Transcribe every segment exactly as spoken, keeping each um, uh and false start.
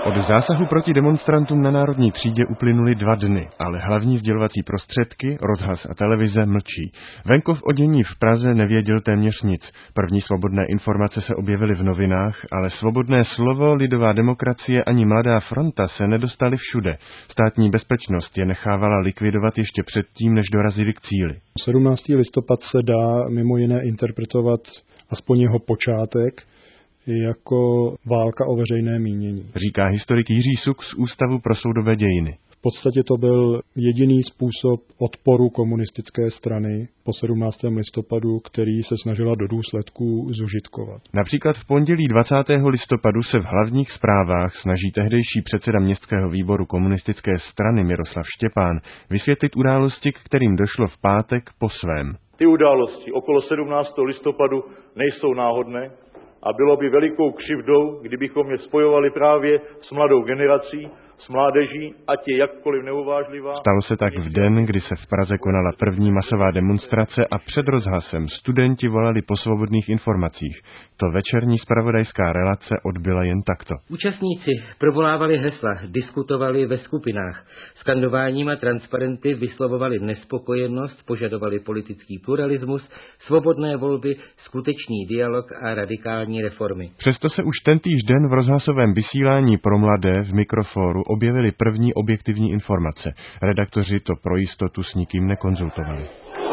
Od zásahu proti demonstrantům na Národní třídě uplynuly dva dny, ale hlavní sdělovací prostředky, rozhlas a televize mlčí. Venkov o dění v Praze nevěděl téměř nic. První svobodné informace se objevily v novinách, ale svobodné slovo, lidová demokracie ani Mladá fronta se nedostaly všude. Státní bezpečnost je nechávala likvidovat ještě předtím, než dorazili k cíli. sedmnáctého listopadu se dá mimo jiné interpretovat aspoň jeho počátek jako válka o veřejné mínění. Říká historik Jiří Suk z Ústavu pro soudobé dějiny. V podstatě to byl jediný způsob odporu komunistické strany po sedmnáctého listopadu, který se snažila do důsledků zužitkovat. Například v pondělí dvacátého listopadu se v hlavních zprávách snaží tehdejší předseda městského výboru komunistické strany Miroslav Štěpán vysvětlit události, k kterým došlo v pátek po svém. Ty události okolo sedmnáctého listopadu nejsou náhodné a bylo by velikou křivdou, kdybychom je spojovali právě s mladou generací, s mládeží, ať je jakkoliv neuvážlivá. Stalo se tak v den, kdy se v Praze konala první masová demonstrace a před rozhlasem studenti volali po svobodných informacích. To večerní zpravodajská relace odbyla jen takto. Účastníci provolávali hesla, diskutovali ve skupinách. Skandováním a transparenty vyslovovali nespokojenost, požadovali politický pluralismus, svobodné volby, skutečný dialog a radikální reformy. Přesto se už tentýž den v rozhlasovém vysílání pro mladé v Mikrofóru objevily první objektivní informace. Redaktoři to pro jistotu s nikým nekonzultovali.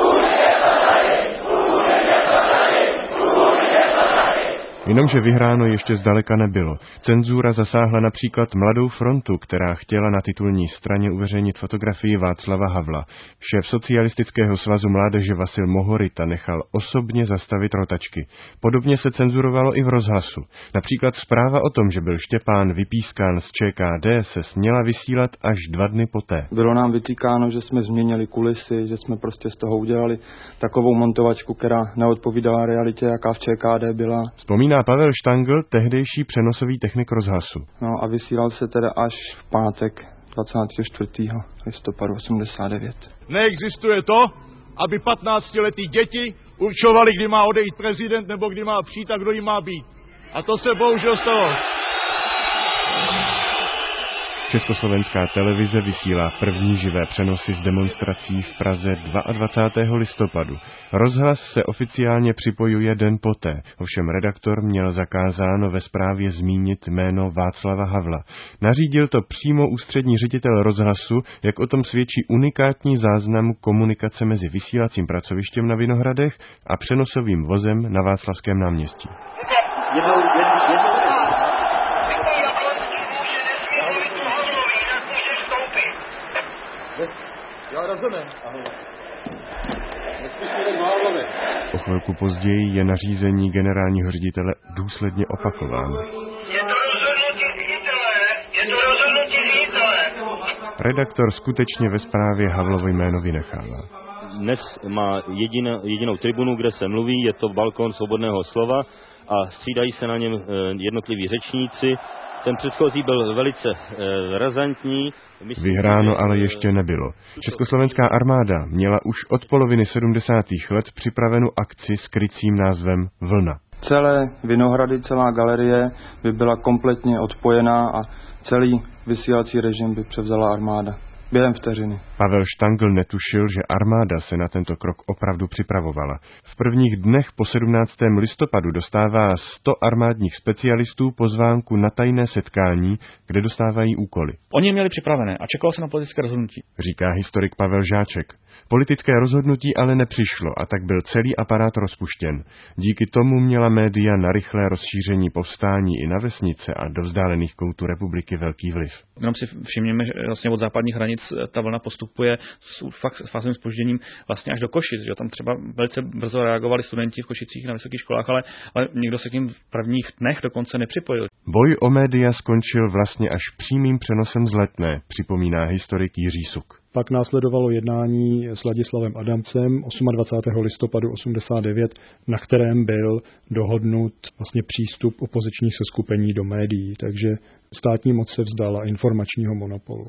Jenomže vyhráno ještě zdaleka nebylo. Cenzura zasáhla například Mladou frontu, která chtěla na titulní straně uveřejnit fotografii Václava Havla. Šéf Socialistického svazu mládeže Vasil Mohorita nechal osobně zastavit rotačky. Podobně se cenzurovalo i v rozhlasu. Například zpráva o tom, že byl Štěpán vypískán z ČKD, se směla vysílat až dva dny poté. Bylo nám vytýkáno, že jsme změnili kulisy, že jsme prostě z toho udělali takovou montovačku, která neodpovídala realitě, jaká v ČKD byla. Vzpomíná Pavel Štangl, tehdejší přenosový technik rozhlasu. No a vysílal se teda až v pátek dvacátého čtvrtého listopadu osmdesát devět. Neexistuje to, aby patnáctiletí děti určovali, kdy má odejít prezident nebo kdy má přijít a kdo jí má být. A to se bohužel stalo. Československá televize vysílá první živé přenosy z demonstrací v Praze dvacátého druhého listopadu. Rozhlas se oficiálně připojuje den poté, ovšem redaktor měl zakázáno ve zprávě zmínit jméno Václava Havla. Nařídil to přímo ústřední ředitel rozhlasu, jak o tom svědčí unikátní záznam komunikace mezi vysílacím pracovištěm na Vinohradech a přenosovým vozem na Václavském náměstí. Jednou, jednou, jednou. Já rozumím. O chvilku později je nařízení generálního ředitele důsledně opakováno. Je to rozhodnutí ředitele, je to rozhodnutí ředitele. Redaktor skutečně ve zprávě Havlovo jméno vynechává. Dnes má jedinou, jedinou tribunu, kde se mluví, je to balkon svobodného slova a střídají se na něm jednotliví řečníci. Ten předchozí byl velice e, razantní. Myslím, Vyhráno ale ještě nebylo. Československá armáda měla už od poloviny sedmdesátých let připravenou akci s krycím názvem Vlna. Celé Vinohrady, celá galerie by byla kompletně odpojená a celý vysílací režim by převzala armáda. Během vteřiny. Pavel Štangl netušil, že armáda se na tento krok opravdu připravovala. V prvních dnech po sedmnáctého listopadu dostává sto armádních specialistů pozvánku na tajné setkání, kde dostávají úkoly. Oni měli připravené a čekalo se na politické rozhodnutí. Říká historik Pavel Žáček. Politické rozhodnutí ale nepřišlo a tak byl celý aparát rozpuštěn. Díky tomu měla média na rychlé rozšíření povstání i na vesnice a do vzdálených koutů republiky velký vliv. Jenom si všimněme, že vlastně od západních hranic ta vlna postupuje s fakt s fázovým zpožděním vlastně až do Košic. Že tam třeba velice brzo reagovali studenti v Košicích na vysokých školách, ale, ale nikdo se k ním v prvních dnech dokonce nepřipojil. Boj o média skončil vlastně až přímým přenosem z Letné, připomíná historik Jiří Suk. Pak následovalo jednání s Ladislavem Adamcem dvacátého osmého listopadu osmdesát devět, na kterém byl dohodnut vlastně přístup opozičních seskupení do médií, takže státní moc se vzdala informačního monopolu.